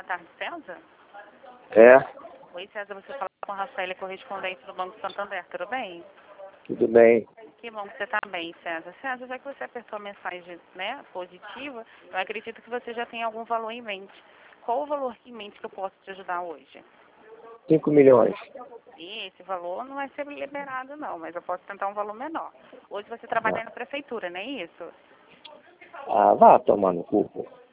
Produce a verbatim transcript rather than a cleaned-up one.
tarde, César? É, Oi, César, você fala com a Rafaela, correspondente do Banco Santander, tudo bem? tudo bem. Que bom que você está bem, César. César, já que você apertou a mensagem, né, positiva, eu acredito que você já tem algum valor em mente. Qual o valor em mente que eu posso te ajudar hoje? Cinco milhões. E esse valor não vai ser liberado, não, mas eu posso tentar um valor menor. Hoje você trabalha na prefeitura, não é isso? Ah, vá tomar no cu, pô.